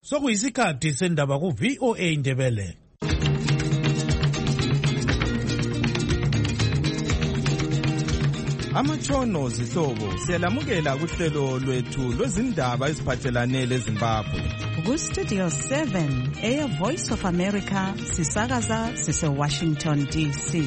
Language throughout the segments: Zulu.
Sokuyisikhathi sendaba ku VOA Indebele. Amatshono zihlobo siyalamukela kuhlelo lwethu lwezindaba eziphathelane leZimbabwe. Ku Studio 7 Air Voice of America sisakaza sise Washington DC.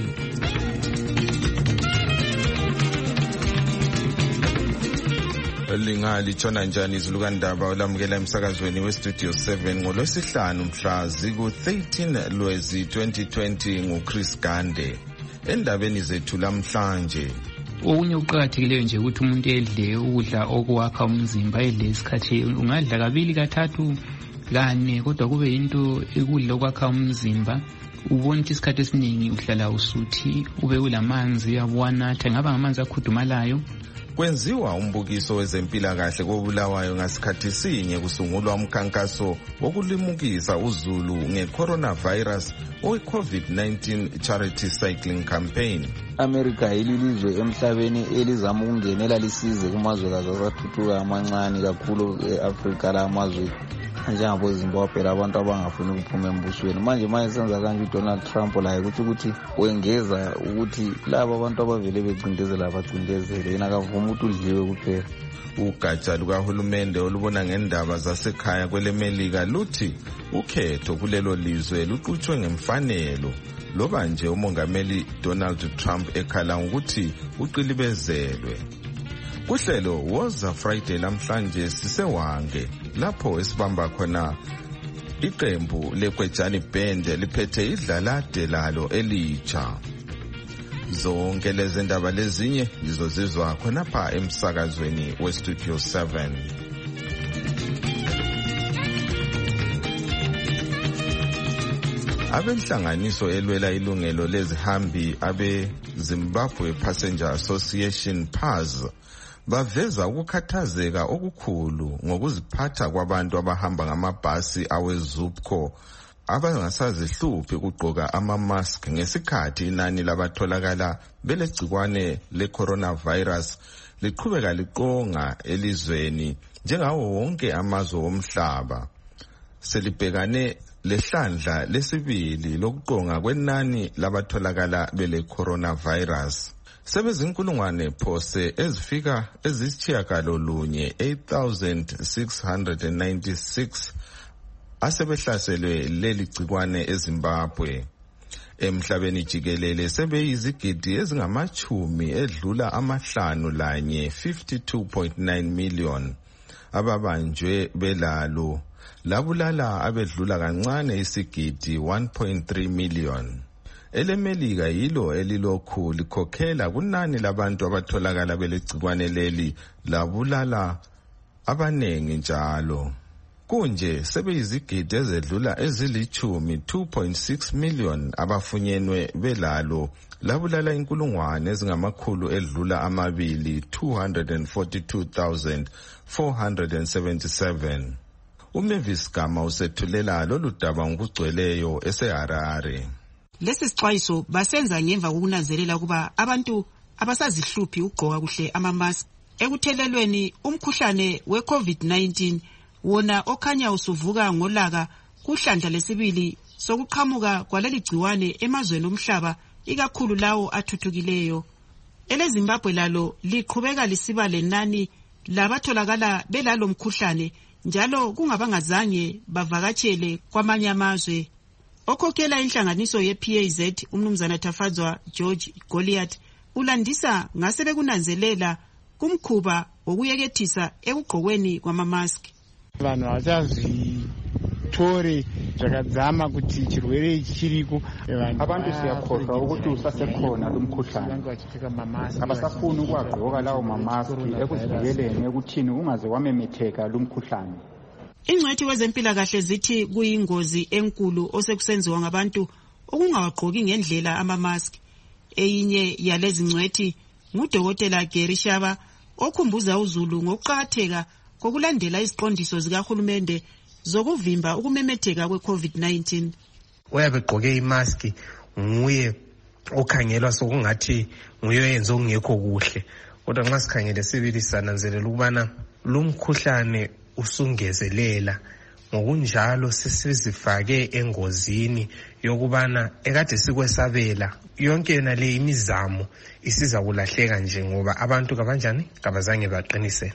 Litshona njani izilukandaba olamukela emsakazweni weStudio 7 ngolwesihlanu mhla ziku-13 Lwezi 2020 nguChris Gande. Endabeni zethu lamhlanje, okunye ukuqakathekileyo nje ukuthi umuntu edle ukudla okwakha umzimba, edle isikhathi ungadla kabili kathathu kane, kodwa kube yinto ukudla okwakha umzimba. Ubona ukuthi isikhathi esiningi uhlala usuthi, ube ulamanzi abuwanatha, ngaba ngamanzi akhudumalayo. Kwenziwa umbukiso wezempilakahle koBulawayo ngasikhathi sinye kusungulwa umkhankaso wokulimukisa uzulu nge-coronavirus owe-COVID-19 Charity Cycling Campaign. America ililizwe emhlabeni elizama ukungenela lisize kumazwekazi asathuthuka amancane kakhulu e-Afrika la amazwe njengabo Zimbabwe labantu abangafuni ukuphuma embusweni. Manje senza kanje uDonald Trump laye ukuthi wengeza ukuthi laba abantu abavele becindezela bacindezele, yena akavuma ukuthi udliwe kuphela. Ugatsha lukahulumende olubona ngendaba zasekhaya kwelemelika luthi ukhetho kulelo lizwe luqhutshwe ngemfanelo, loba nje umongameli Donald Trump ekhala ukuthi uqilibezelwe. Kuhlelo Woza Friday lamhlanje sisewange lapho esibamba khona iqembu leGwejani Band liphethe idlalade lalo elitsha. Zonke lezi ndaba lezinye lizozizwa khonapha emsakazweni weStudio 7. Abenhlanganiso elwela ilungelo lezihambi abe Zimbabwe Passenger Association PAS baveza ukukhathazeka okukhulu ngokuziphatha kwabantu abahamba ngamabhasi aweZUPCO abangasazihluphi ukugqoka ama-mask ngesikhathi inani labatholakala belegcikwane le-coronavirus liqhubeka liqonga elizweni njengawo wonke amazwe omhlaba. Selibhekane lehlandla lesibili lokuqonga kwenani labatholakala bele-coronavirus. Sebezinkulungwane phose ezifika ezisitshiyagalolunye 8,696 asebehlaselwe leli gcikwane eZimbabwe. Emhlabeni jikelele sebeyizigidi ezingamachumi edlula amahlanu lanye 52.9 million ababanjwe belalo, labulala abedlula kancane isigidi 1.3 million. Elemelika yilo elilokhu likhokhela kunani labantu abatholakala belegcikwane leli labulala abanengi njalo. Kunje sebeyizigidi ezedlula ezilithumi 2.6 million abafunyenwe belalo, labulala inkulungwane ezingamakhulu edlula amabili 242,477. uMavis Gama usethulela lolu daba ngokugcweleyo eseHarare. Lesi sixwayiso basenza ngemva kokunanzelela kuba abantu abasazihluphi ugqoka kuhle ama-mask ekuthelelweni umkhuhlane we-COVID-19 wona okhanya usuvuka ngolaka kuhlandla lesibili sokuqhamuka kwaleli gciwane emazweni omhlaba ikakhulu lawo athuthukileyo. EleZimbabwe lalo liqhubeka lisiba lenani labatholakala belalo mkhuhlane njalo kungabangazange bavakatshele kwamanye amazwe. Okhokhela inhlanganiso ye-PAZ umnumzana Tafadzwa George Goliath ulandisa ngase bekunanzelela kumkhuba wokuyekethisa ekugqokweni kwama-mask. Vanhu avachazvitori zvakadzama kuti chirwere ichi chiriko. Abantu siyakhohlwa ukuthi usasekhona lumkhuhlane. Abasafuni ukuwagqoka lawo mamaski ekuzivikeleni ekuthini ungaze wamemetheka lumkhuhlane. Ingcwethi wezempilakahle zithi kuyingozi enkulu osekusenziwa ngabantu ukungawagqoki ngendlela ama-mask. Eyinye yalezi ngcwethi nguDokotela Gary Shaba okhumbuza uzulu ngokuqakatheka kokulandela iziqondiso zikahulumende zokuvimba ukumemetheka kwe-COVID-19. Oyabe egqoke imaski nguye okhangelwa sokungathi nguye oyenza okungekho kuhle, kodwa nxa sikhangele sibili sananzelela ukubana lumkhuhlane usungezelela ngokunjalo sesizifake engozini yokubana ekade sikwesabela yonke yona le imizamo isiza kulahleka nje ngoba abantu kabanjani kabazange baqinisele.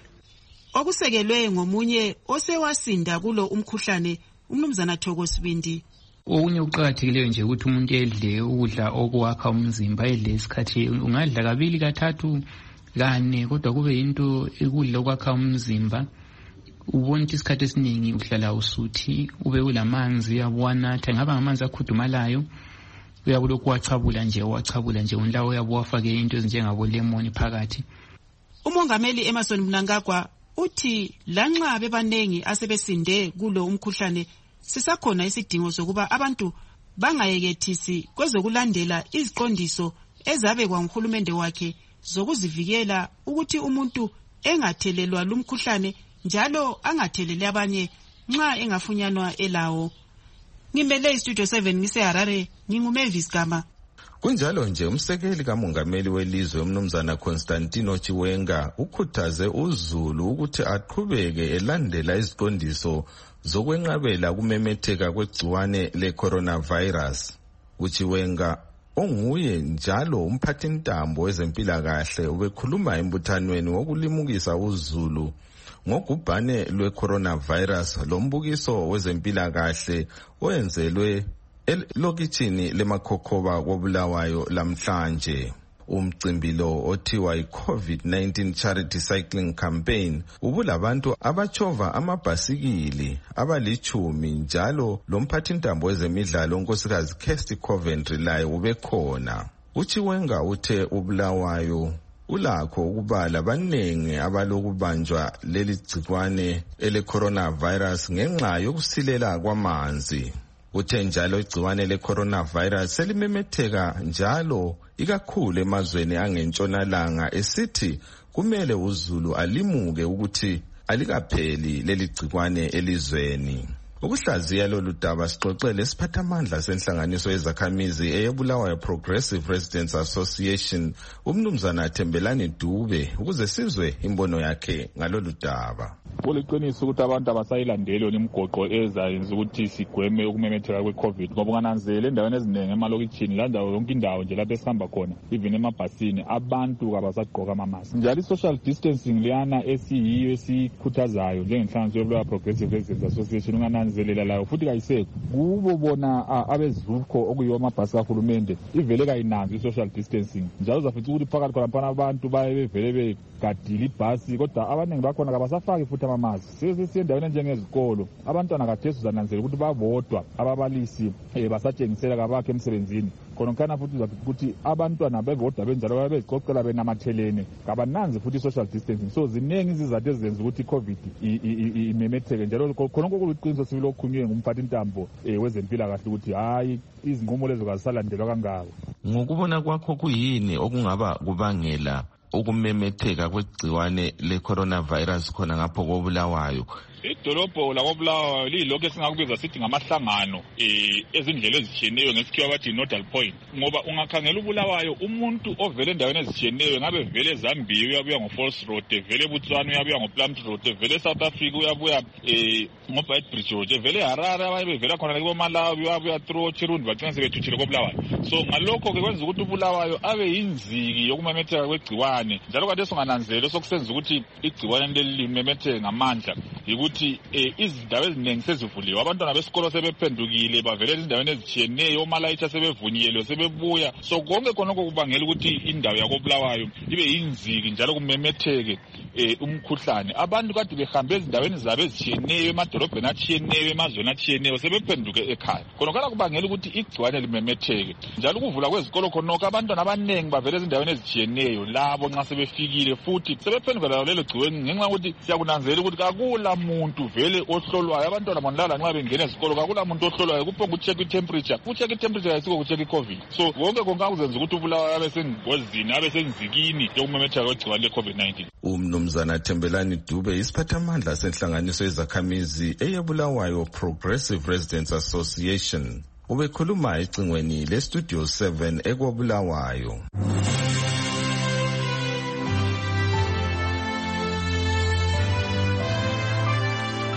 Okusekelwe ngomunye osewasinda kulo umkhuhlane umnumzana Thokosibindi. Okunye ukuqakathekileyo nje ukuthi umuntu edle ukudla okwakha umzimba, edle isikhathi, ungadla kabili kathathu kane kodwa kube into ukudla okwakha umzimba. Ubona ukuthi isikhathi esiningi uhlala usuthi, ube ulamanzi uyabuwanatha, ngaba ngamanzi akhudumalayo, uyabulokhu wachabula nje unlawo uyabuwafake into ezinjengabo lemon phakathi. Umongameli Emmerson Mnangagwa uthi lanxa bebanengi asebesinde kulo umkhuhlane, sisakhona isidingo sokuba abantu bangayekethisi kwezokulandela iziqondiso ezabekwa nguhulumende wakhe zokuzivikela ukuthi umuntu engathelelwa lumkhuhlane njalo angatheleli abanye nxa engafunyanwa elawo. Ngimele iStudio 7 ngiseHarare, nginguMavis Gama. Kunjalo nje umsekeli kamongameli welizwe umnumzana Constantino Chiwenga ukhuthaze uZulu ukuthi aqhubeke elandela iziqondiso zokwenqabela kumemetheka kwegciwane le-coronavirus. UChiwenga onguye njalo umphathintambo wezempilakahle ubekhuluma embuthanweni wokulimukisa uZulu ngogubhane lwe-coronavirus lombukiso wezempilakahle oyenzelwe elokitshini lemakhokhoba koBulawayo lamhlanje. Umcimbi lo othiwa i-COVID-19 Charity Cycling Campaign ubulabantu abachova amabhasikili abali10 njalo lomphathintambo wezemidlalo unkosikazi Kirsty Coventry laye ubekhona. UChiwenga uthe uBulawayo ulakho ukubala abanengi abalokubanjwa leli gcikwane ele-coronavirus ngenxa yokusilela kwamanzi. Uthe njalo igciwane le-coronavirus selimemetheka njalo ikakhulu emazweni angentshonalanga, esithi kumele uZulu alimuke ukuthi alikapheli leli gcikwane elizweni. Ukuhlaziya lolu daba sixoxele isiphathamandla senhlanganiso yezakhamizi eyeBulawayo Progressive Residents Association umnumzana Thembelani Dube ukuze sizwe imbono yakhe ngalolu daba. Kuliqiniso ukuthi abantu abasayilandeli imigoqo ezayenza ukuthi sigweme ukumemetheka kwe-COVID ngoba ungananzela endaweni eziningi emalokitshini landawo yonke indawo nje lapho esihamba khona even emabhasini abantu abasagqoka amamaski. Njalo i-social distancing liyana esiyiyo esikhuthazayo njengenhlanganiso yeBulawayo Progressive Residents Association ungananzelela layo futhi kayisekho kubo bona abezukho okuyiwo amabhasi kahulumende ivele kayinanzi i-social distancing. Njalo uzafica ukuthi phakathi khona abantu baye bevele begadile ibhasi kodwa abaningi bakhona kabasafaki futhi amamaski. Sesiyendaweni njengezikolo abantwana khathesi uzananzela ukuthi babodwa, ababalisi basatshengisela kabakho emsebenzini. Khona futhi uzafica ukuthi abantwana bebodwa benjalo babe bezicocela benamathelene kabananzi futhi social distancing. So ziningi izizathu ezenza ukuthi i-COVID imemetheke njalo khona okuliqiniso silokhunye ngumphathintambo wezempilakahle ukuthi hayi izinqumo lezo kazisalandelwa kangako. Ngokubona kwakho kuyini okungaba kubangela ukumemetheka kwegciwane le-coronavirus khona ngapho koBulawayo? Idolobho lakoBulawayo lilokho esingakubiza sithi ngamahlangano ezindlela ezitshiyeneyo ngesikhiwa bathi nodal point, ngoba ungakhangela uBulawayo umuntu ovele endaweni ezitshiyeneyo ngabe vele eZambia uyabuya ngoFalls Road, vele eBotswana uyabuya ngoPlumtree Road, vele eSouth Africa uyabuya ngoBeitbridge Road, vele eHarare abaye bevela khona kuboMalawi uyabuya through Chirundi bagcina sebethuthile koBulawayo. So ngalokho ke kwenza ukuthi uBulawayo abe yinziki yokumemetheka kwegciwane. Njalo kade songananzela sokusenza ukuthi igciwane leli limemetheke ngamandla ukuthi izindawo eziningi sezivuliwe, abantwana besikolo sebephendukile bavele ezindaweni ezitshiyeneyo, omalayitha sebevunyelwe sebebuya. So konke khonokho kubangela ukuthi indawo yakoBulawayo ibe yinziki njalo kumemetheke umkhuhlane. Abantu kade behambe ezindaweni zabo ezitshiyeneyo, emadolobheni atshiyeneyo, emazweni atshiyeneyo, sebephenduke ekhaya. Khonokho kubangela ukuthi igciwane limemetheke. Njalo ukuvula kwezikolo khonokho abantwana abaningi bavele ezindaweni ezitshiyeneyo, labo nxa sebefikile futhi sebephendukela lelo gciwane ngenxa ukuthi siyakunanzela ukuthi kakula muntu vele ohlolwayo. Abantwana bonlala nxa bengena esikolo kakula muntu ohlolwayo, kuphonga ucheck i-temperature. Ucheck i-temperature ayisiko kucheck i-COVID. So konke konkakuzenza ukuthi uBulawayo abe sengozini, abe senzikini yokumemetheka kwegciwane le-COVID-19. Umnumzana Thembelani Dube isiphathamandla senhlanganiso yezakhamizi eyeBulawayo Progressive Residents Association ubekhuluma ecingweni leStudio 7 ekoBulawayo.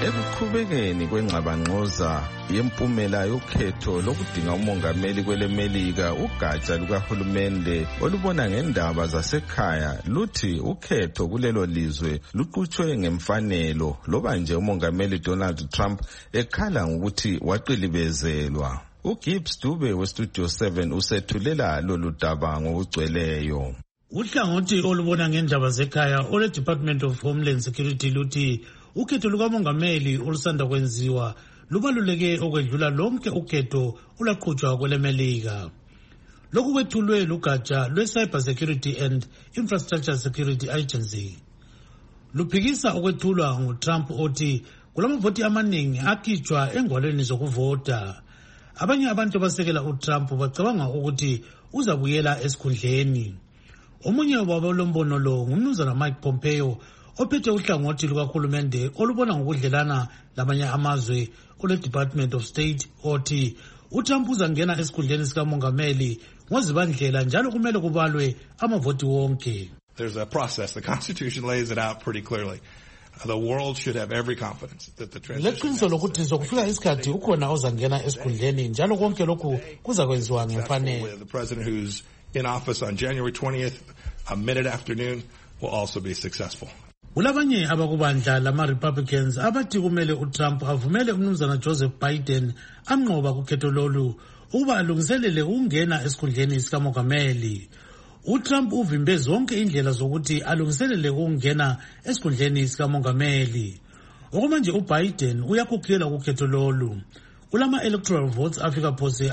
Ekuqhubekeni kwengxabangxoza yempumela yokhetho lokudinga umongameli kwelemelika, ugatsha lukahulumende olubona ngendaba zasekhaya luthi ukhetho kulelo lizwe luqhutshwe ngemfanelo loba nje umongameli Donald Trump ekhala ngokuthi waqilibezelwa. uGibbs Dube weStudio 7 usethulela lolu daba ngokugcweleyo. Uhlangothi olubona ngendaba zekhaya ole Department of Homeland Security luthi ukhetho lukamongameli olusanda kwenziwa lubaluleke okwedlula lonke ukhetho olaqhutshwa kwelemelika. Lokhu kwethulwe lugatsha lwe-Cyber Security and Infrastructure Security Agency. Luphikisa okwethulwa nguTrump othi kulamavoti amaningi akhitshwa engwalweni zokuvota. Abanye abantu abasekela uTrump bacabanga ukuthi uzabuyela esikhundleni. Omunye wabalombono lo ngumnumzana Mike Pompeo ophethe uhlangothi lukahulumende olubona ngokudlelana lamanye amazwe kule Department of State othi uTrump uzangena esikhundleni sikamongameli ngozibandlela njalo kumele kubalwe amavoti wonke. There's a process. The Constitution lays it out pretty clearly. The world should have every confidence that the transition. Leqiniso lokuthi sokufika isikhathi ukhona ozangena esikhundleni njalo konke lokhu kuzakwenziwa ngemfanelo. The president who's in office on January 20th, a minute afternoon, will also be successful. Kulabanye abakubandla lama-Republicans abathi kumele uTrump avumele umnumzana Joseph Biden anqoba kukhetho lolu ukuba alungiselele ukungena esikhundleni sikamongameli. uTrump uvimbe zonke indlela zokuthi alungiselele ukungena esikhundleni sikamongameli. Okumanje uBiden uyakhokhela kukhetho lolu. Kulama-electoral votes afika phose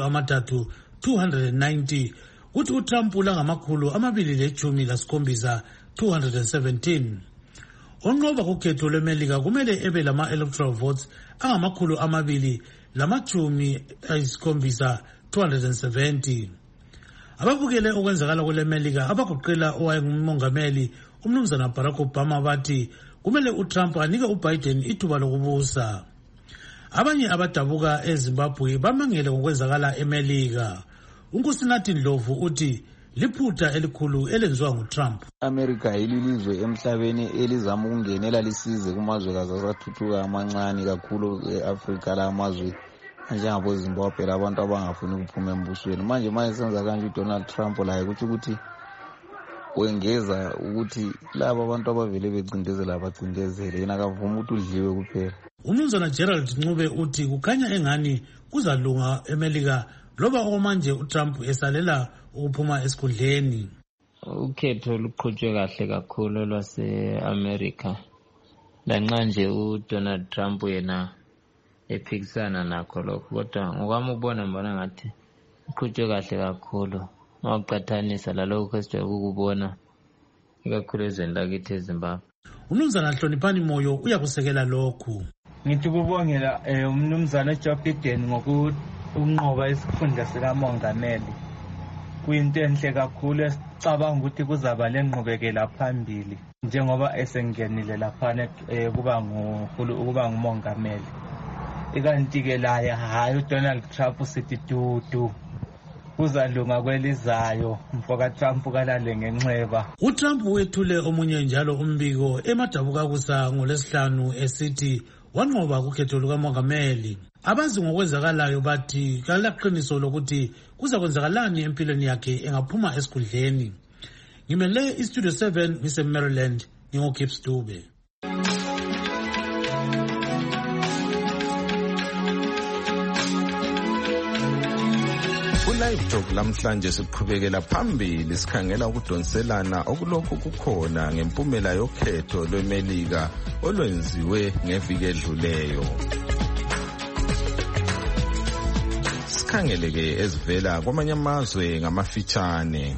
290 uthi uTrump ulangamakhulu 217 217. Onqoba kukhetho lwemelika kumele ebe lama-electoral votes angamakhulu 217 270. Ababukele okwenzakala kwelemelika abagoqela owayengumongameli umnumzana Barack Obama bathi kumele uTrump anike uBiden ithuba lokubusa. Abanye abadabuka eZimbabwe bamangele ngokwenzakala emelika. uNkosinathi Ndlovu uthi liphutha elikhulu elenziwa nguTrump. America yililizwe emhlabeni elizama ukungenela lisize kumazwekazi asathuthuka amancane kakhulu eAfrika la amazwe njengabo Zimbabwe labantu abangafuni ukuphuma embusweni. Manje senza kanje uDonald Trump laye ukuthi wengeza ukuthi laba abantu abavele becindezela abacindezele yena akavuma ukuthi udliwe kuphela. Umnumzana Gerald Ncube uthi kukhanya engani kuzalunga emelika loba okumanje uTrump esalela ukuphuma esikhundleni. Ukhetho luqhutshwe kahle kakhulu lwase-America lanxa nje uDonald Trump yena ephikisana nakho lokho, kodwa ngokwami ubona mbona ngathi uqhutshwe kahle kakhulu mawuqathanisa lalokho esijwayele ukubona ikakhulu ezweni lakithi eZimbabwe. Umnumzana Hloniphani Moyo uyakusekela lokhu. Ngithi kubongela umnumzana Joe Biden ngokunqoba isikhundla sikamongameli. Kuyinto enhle kakhulu esicabanga ukuthi kuzaba lenqubekela phambili njengoba esengenile laphana kuba ngumongameli. Ikanti ke laye hayi uDonald Trump sithi dudu kuzalunga kwelizayo mfoka Trump kalale ngenxeba. uTrump wethule omunye njalo umbiko emadabuka kusa ngolesihlanu esithi wanqoba kukhetho lukamongameli. Abazi ngokwenzakalayo bathi kalaqiniso lokuthi kuzakwenzakalani empilweni yakhe engaphuma esikhundleni. Ngimele iStudio 7 ngise-Maryland ngingoGibbs Dube. Live Talk lamhlanje siqhubekela phambili sikhangela ukudonselana okulokhu kukhona ngempumela yokhetho lwemelika olwenziwe ngeviki edluleyo. Sikhangeleke ezivela kwamanye amazwe ngamafitshane.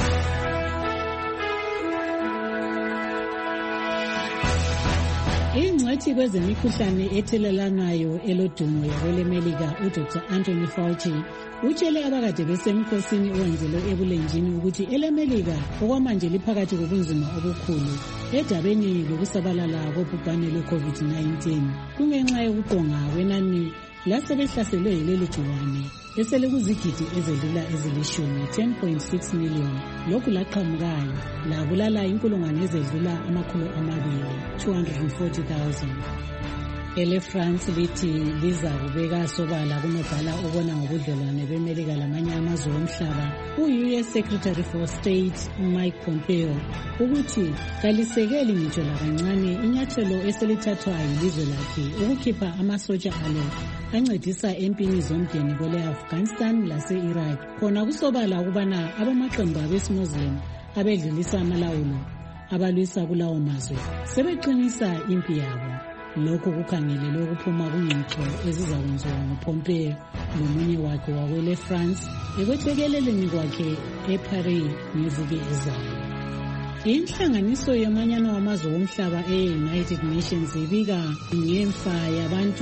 Ingcwethi kwezemikhuhlane ethelelanayo elodumo yakwelemelika uDr. Anthony Fauci utshele abakade besemkhosini owenzelwe ebulenjini ukuthi elemelika okwamanje liphakathi kobunzima obukhulu edabeni lokusabalala kobhubhane lwe-COVID-19 kungenxa yokuqonga kwenani lasebehlaselwe yileli gciwane eselikuzigidi ezedlula ezilishumi 10.6 million. Lokhu laqhamukayo labulala inkulungwane ezedlula 240,000. ele-France lithi liza kubeka sobala kunobhala obona ngobudlelwane bemelika lamanye amazwe omhlaba u-US Secretary for State Mike Pompeo ukuthi kalisekeli ngitsho lakancane inyathelo eselithathwa yilizwe lakhe ukukhipha amasotsha alo ancedisa empini zomdeni kwele-Afghanistan lase-Iraq khona kusobala ukubana abamaqembu abesimuslim abedlulisa amalawulo abalwisa kulawo mazwe sebeqinisa impi yabo. Lokhu kukhangelelwe ukuphuma kungxoxo ezizakwenziwa nguPompeo nomunye wakhe wakwele-France ekwethekeleleni kwakhe eParis ngeviki ezayo. Inhlanganiso yomanyano wamazwe omhlaba e-United Nations ibika ngemfa yabantu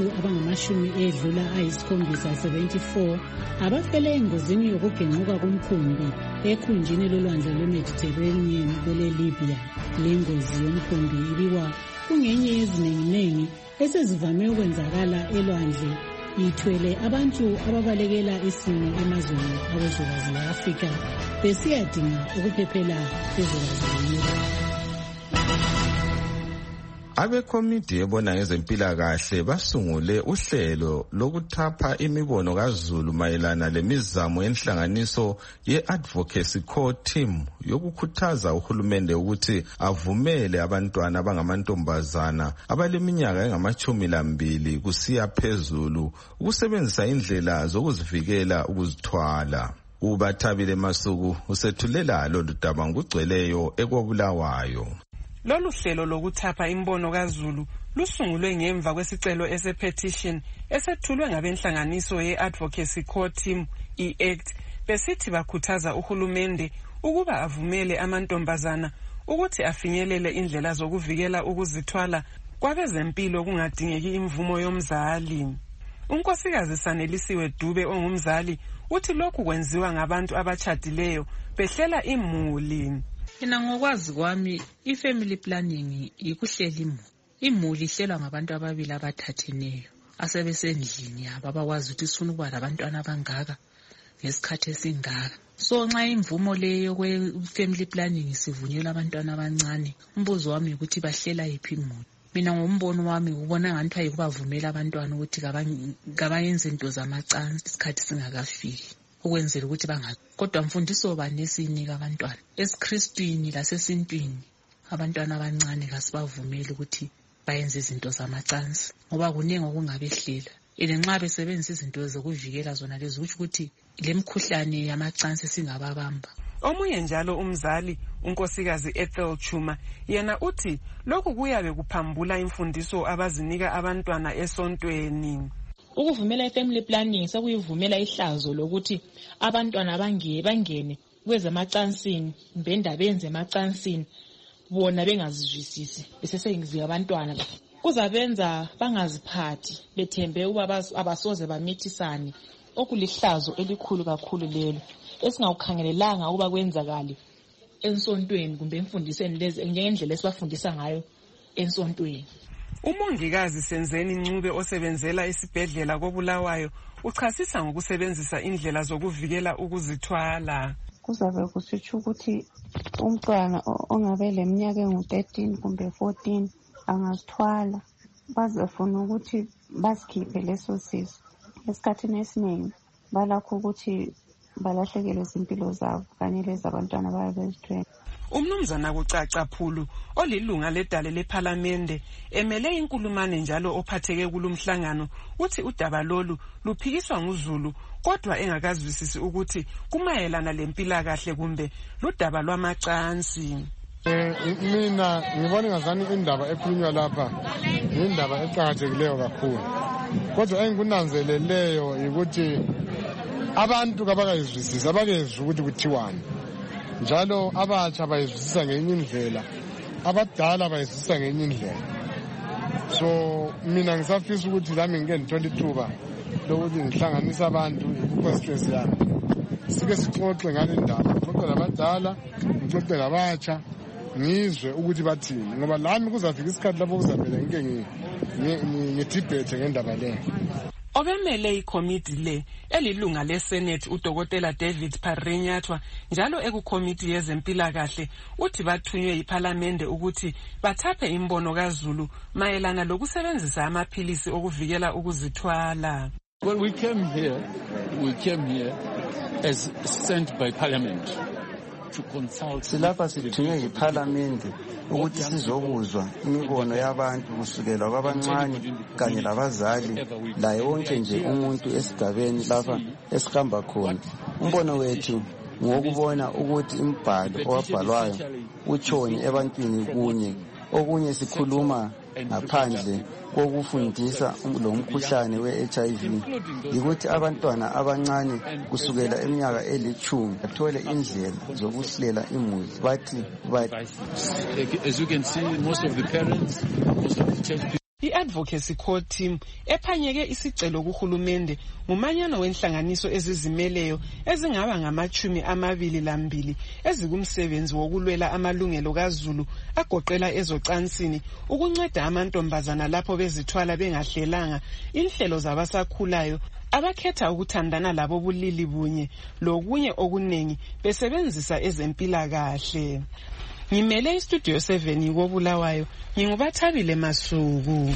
abangama-74 abafele engozini yokugenquka komkhumbi ekhunjini lolwandle lwe-Mediterranean kwele-Libya. Le ngozi yomkhumbi ibikwa kungenye yezinenginengi esezivame ukwenzakala elwandle ithwele abantu ababalekela isimo emazweni abezwekazi le-Afrika besiyadinga ukuphephela ezwekazini. Abekomiti ebona ngezempilakahle basungule uhlelo lokuthapha imibono kaZulu mayelana lemizamo yenhlanganiso ye-Advocacy Core Team yokukhuthaza uhulumende ukuthi avumele abantwana abangamantombazana abaleminyaka engama-12 kusiya phezulu ukusebenzisa indlela zokuzivikela ukuzithwala. UBathabile Masuku usethulela lolu daba ngokugcweleyo eKobulawayo. Lolu hlelo lokuthapha imbono kaZulu lusungulwe ngemva kwesicelo ese-petition esethulwe ngabenhlanganiso ye-Advocacy Core Team i-ACT besithi bakhuthaza uhulumende ukuba avumele amantombazana ukuthi afinyelele indlela zokuvikela ukuzithwala kwabezempilo kungadingeki imvumo yomzali. Unkosikazi Sanelisiwe Dube ongumzali uthi lokhu kwenziwa ngabantu abatshadileyo behlela imuli. Mina ngokwazi kwami i-family planning ikuhlela imuli ihlelwa ngabantu ababili abathatheneyo asebesendlini yabo abakwazi ukuthi sifuna ukuba labantwana abangaka ngesikhathi esingaka. So nxa imvumo leyo kwe-family planning sivunyelwa abantwana abancane, umbuzo wami ukuthi bahlela yiphi imuli. Mina ngombono wami ubona ngathi ayikubavumela abantwana ukuthi kabayenze into zamacansi isikhathi singakafiki ukwenzela ukuthi kodwa mfundiso bani esinika abantwana esiKristwini lasesintwini abantwana abancane kasibavumeli ukuthi bayenze izinto zamacansi ngoba kuningi okungabehlela nxa besebenzisa izinto zokuvikela zona lezi ukuthi lemkhuhlane yamacansi singababamba. Omunye njalo umzali unkosikazi Ethel Chuma yena uthi lokhu kuyabe kuphambula imfundiso abazinika abantwana esontweni. Ukuvumela i-family planning sekuyivumela ihlazo lokuthi abantwana bangene kwezemacansini mbenda benze emacansini bona bengazizwisisi besesengizika abantwana kuzabenza bangaziphathi bethembe ukuba abasoze bamithisane okulihlazo elikhulu kakhulu lelo esingakukhangelelanga ukuba kwenzakale ensontweni kumbe emfundisweni lezi ngendlela esibafundisa ngayo ensontweni. Umongikazi Senzeni Ncube osebenzela esibhedlela koBulawayo uchasisa ngokusebenzisa indlela zokuvikela ukuzithwala. Kuzabe kusitsho ukuthi umntwana ongabe leminyaka engu-13 kumbe 14 angazithwala bazafuna ukuthi basikhiphe leso sisu. Esikhathini esiningi balakho ukuthi balahlekelwe izimpilo zabo kanye lezabantwana bayabe bezithwele. Umnumzana Kucaca Phulu olilunga ledale lePhalamende emele inkulumane njalo ophatheke kulumhlangano uthi udaba lolu luphikiswa nguZulu kodwa engakazwisisi ukuthi kumayelana lempilakahle kumbe ludaba lwamacansi. Mina ngibona ngazani indaba ekhulunywa lapha indaba eqhakathekileyo kakhulu kodwa engikunanzeleleyo ukuthi abantu kabakayizwisisi abakezwe ukuthi kuthiwani njalo abatsha bayizwisisa ngenye indlela abadala bayizwisisa ngenye indlela. So mina ngisafisa ukuthi lami ngike ngithole ithuba lokuthi ngihlanganise abantu ku-constituency yami sike sixoxe ngale ndaba ngixoxe labadala ngixoxe labatsha ngizwe ukuthi bathini ngoba lami kuzafika isikhathi lapho kuzamele ngike ngidibhethe ngendaba leyo. Obemele ikomiti le elilunga leSenate uDokotela David Parinyatwa njalo ekukomiti yezempilakahle uthi bathunywe iParliament ukuthi bathaphe imbono kaZulu mayelana lokusebenzisa amaphilisi okuvikela ukuzithwala. Well, we came here as sent by Parliament. Silapha sithunywe yiParliament ukuthi sizokuzwa imibono yabantu kusukela kwabancane kanye labazali la yonke nje umuntu esigabeni lapha esihamba khona. Umbono wethu ngokubona ukuthi imbhalo owabhalwayo utshoni ebantwini kunye okunye sikhuluma ngaphandle kokufundisa lo mkhuhlane we-HIV yikuthi abantwana abancane kusukela eminyaka 10 bathole indlela zokuhlela imuli bathi as you can see most of the parents, most of the church people. I-Advocacy Core Team ephanyeke isicelo kuhulumende ngumanyano wenhlanganiso ezizimeleyo ezingaba ngama-22 ezikumsebenzi wokulwela amalungelo kaZulu agoqela ezocansini ukunceda amantombazana lapho bezithwala bengahlelanga inhlelo zabasakhulayo abakhetha ukuthandana labo bulili bunye lokunye okunengi besebenzisa ezempilakahle. Ngimele iStudio 7 koBulawayo ngingubathabile Masuku.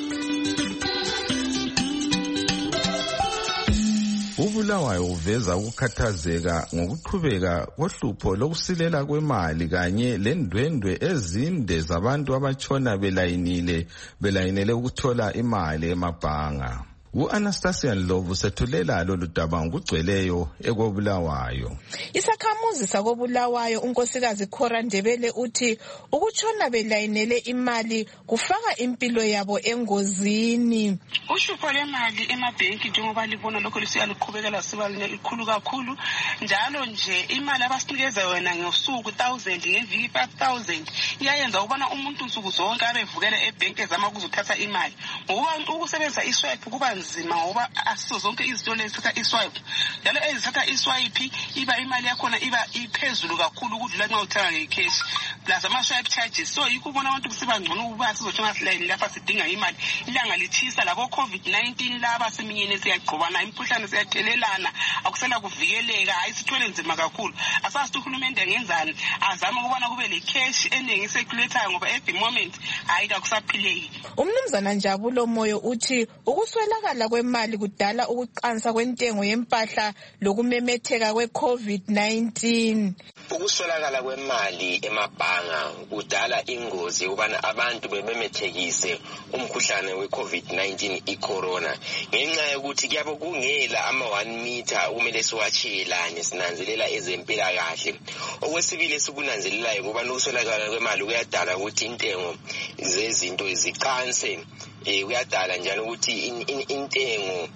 uBulawayo uveza ukukhathazeka ngokuqhubeka kohlupho lokusilela kwemali kanye lendwendwe ezinde zabantu abatshona belayinele ukuthola imali emabhanga. U-Anastasia Ndlovu sethulela lolu daba ngokugcweleyo ekoBulawayo. Isakhamuzi sakoBulawayo unkosikazi Khora Ndebele uthi ukutshona belayinele imali kufaka impilo yabo engozini. Uhlupho lwemali emabhenki njengoba libona lokho lisiyaluqhubekela siba likhulu kakhulu njalo nje imali abasinikeza yona ngosuku 1000 ngeviki 5000 iyayenza ukubona umuntu nsuku zonke abevukela ebhenki ezama ukuzothatha imali ngoba ukusebenzisa iswipe kuba nzima ngoba asizo zonke izinto lesithatha iswipe njalo ezithatha iswipe iba imali yakhona iba iphezulu kakhulu ukudlula nxa uthenga ngecash plus ama-swipe charges. So yikho ubona abantu kusiba ngcono ukuba sizothenga silayini lapha sidinga imali ilanga lithisa labo COVID-19 laba seminyene siyagqobana imikhuhlane siyathelelana akusela kuvikeleka hayi sithwele nzima kakhulu. Asasithi uhulumende ngenzani azama ukubona kube le cash eningi circulator ngoba at the moment hayi kakusaphileki. Umnumzana Njabulo Moyo uthi ukuswelakala kwemali kudala ukuqansa kwentengo yempahla lokumemetheka kwe-COVID-19. Ukuswelakala kwemali emabhanga kudala ingozi ukubana abantu bememethekise umkhuhlane we-COVID-19 icorona ngenxa yokuthi kuyabe kungela ama-1 meter kumele siwatshiyelane sinanzelela ezempilakahle. Okwesibili esikunanzelelayo ukubana ukuswelakala kwemali kuyadala ukuthi intengo zezinto ziqanse, kuyadala njalo ukuthi intengo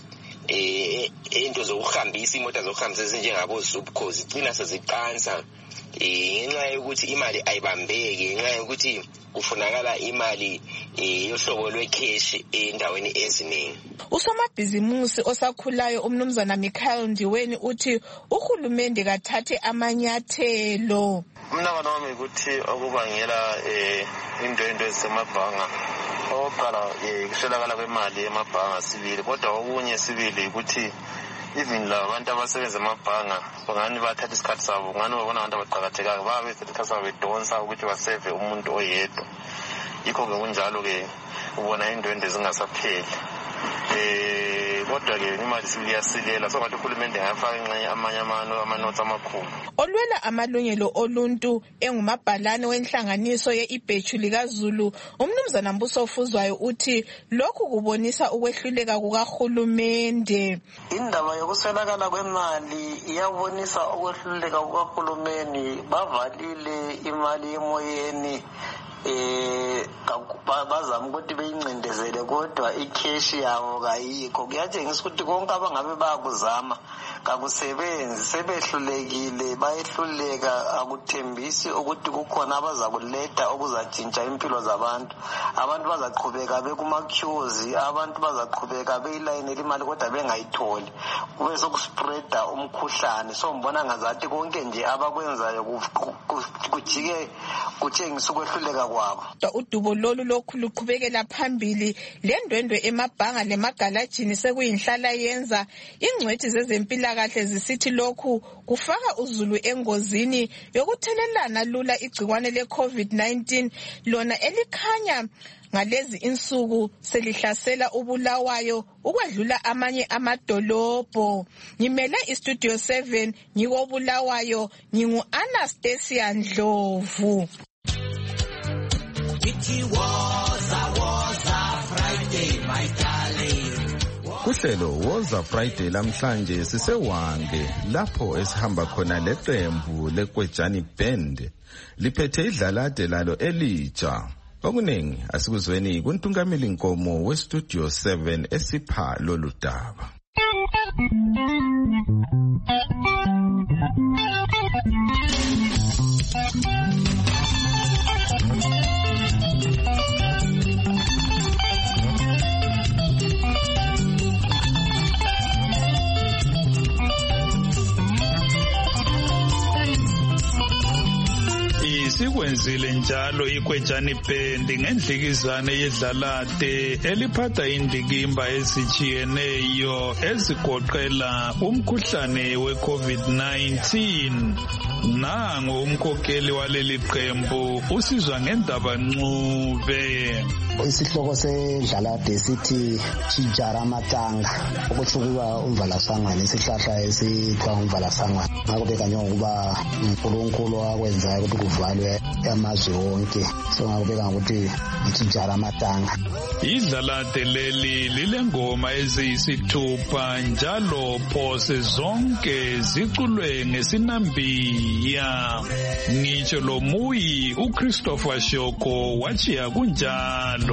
into zokuhambisa imoto zokuhambisa ezinjengabo Zupco zigcina seziqansa ngenxa yokuthi imali ayibambeki ngenxa yokuthi kufunakala imali yohlobo lwecash endaweni eziningi. Usomabhizimusi osakhulayo umnumzana Michael Ndiweni uthi uhulumende kathathe amanyathelo. Umnakano wami ukuthi okubangela indwendwe ezisemabhanga oqala kuswelakala kwemali emabhanga sibili kodwa okunye sibili ukuthi even labantu abasebenza emabhanga bangani bathatha isikhathi sabo ngani babona abantu abaqhakathekayo babe isikhathi sabo bedonsa ukuthi baseve umuntu oyedwa. Yikho-ke kunjalo-ke ubona indwendwe zingasapheli. Kodwa-ke imali sibili iyasilela so ngathi uhulumende ngayafaka amanye amanotsi amakhulu. Olwela amalungelo oluntu engumabhalane wenhlanganiso ye-Ibhechu likaZulu umnumzana Mbuso Fuzwayo uthi lokhu kubonisa ukwehluleka kukahulumende. Indaba yokuswelakala kwemali iyabonisa ukwehluleka kukahulumeni. Bavalile imali emoyeni bazama ukuthi beyincindezele kodwa ikheshi yabo kayikho. Kuyatshengisa ukuthi konke abangabe bayakuzama kakusebenzi sebehlulekile bayehluleka akuthembisi ukuthi kukhona abazakuletha okuzatshintsha impilo zabantu. Abantu bazaqhubeka bekuma-queues, abantu bazaqhubeka beyilayinela imali kodwa bengayitholi kube sokuspreada umkhuhlane. So ngibona ngazathi konke nje abakwenzayo kujike kutshengisa ukwehluleka kwabo. Udubo lolu lokhu luqhubekela phambili lendwendwe emabhanga lemagalajini sekuyinhlala yenza. Ingcwethi zezempilakahle zisithi lokhu kufaka uzulu engozini yokuthelelana lula igcikwane le-COVID-19 lona elikhanya ngalezi insuku selihlasela uBulawayo ukwedlula amanye amadolobho. Ngimele iStudio 7 ngikoBulawayo, ngingu-Anastasia Ndlovu. Kuhlelo Woza Friday lamhlanje sisewange lapho esihamba khona leqembu leKwejani Band liphethe idlalade lalo elitsha. Okuningi asikuzweni kuntungameli Nkomo weStudio 7 esipha lolu daba. Sikwenzile njalo iKwejani Band ngendlikizane yedlalade eliphatha indikimba ezijiyeneyo ezigoqela umkhuhlane we-COVID-19. Nango umkhokheli waleli qembu usizwa ngendaba Ncube. Isihloko sedlalade sithi Chijara Matanga, ukuthi kuba umvalasangane, isihlahla esithiwa umvalasangane. Ngakho bekanye ukuba uNkulunkulu wakwenzayo ukuthi kuvalwe amazwe wonke. So ngakho beka ukuthi Chijara Matanga. Idlalade leli lilengoma eziyisithupha njalo phose zonke ziculwe ngesinambiya. Ngitsho lo muyi uChristopher Shoko wachiya kunjalo.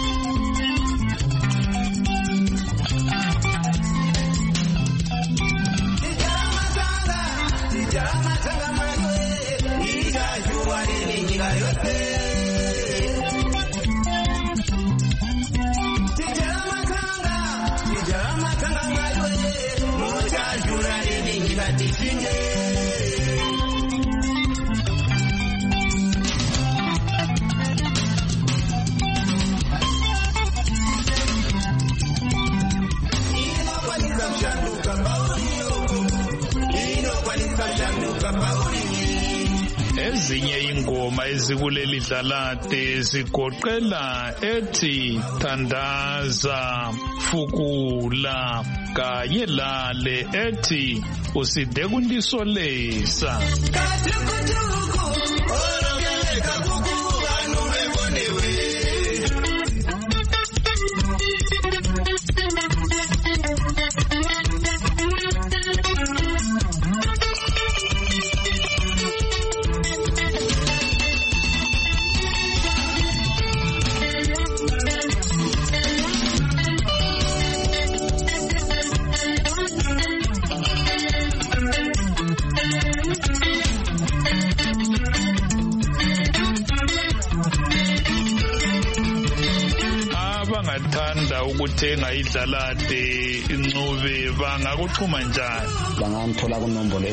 Ezinye ingoma ezikuleli dlalade zigoqela ethi Thandaza, Fukula kanye lale ethi Uside kundisolesa. Abangathanda ukuthenga idlalade Ncube bangakuxhuma njani? Bangangithola kunombolo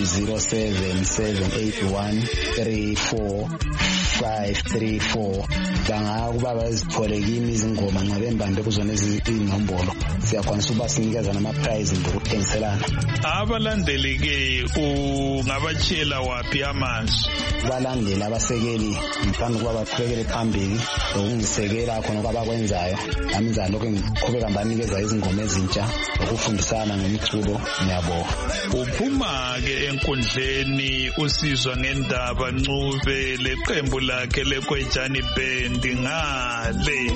ezi-0778134534. Bangakuba bazithole kimi izingoma ncabe mbambe kuzona izinombolo. Siyakwanisa ukuba sinikeza nama-prize ngokuthengiselana. Abalandeli-ke ungabatshela waphi amazwi? Balandeli abasekeli ngithanda ukuba baqhubekele phambili nokungisekela khona kwabakwenzayo. Nami njalo lokho ngiqhubeka banikeza izingoma ezintsha ukufundisana ngemiculo. Ngiyabonga. Uphuma-ke enkundleni usizwa ngendaba Ncube leqembu lakhe leKwejani Band ngale.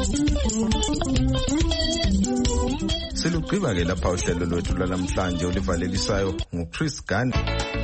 Silugqiba ke lapha uhlelo lwethu lwalamhlanje olivalelisayo nguChris Gandhi.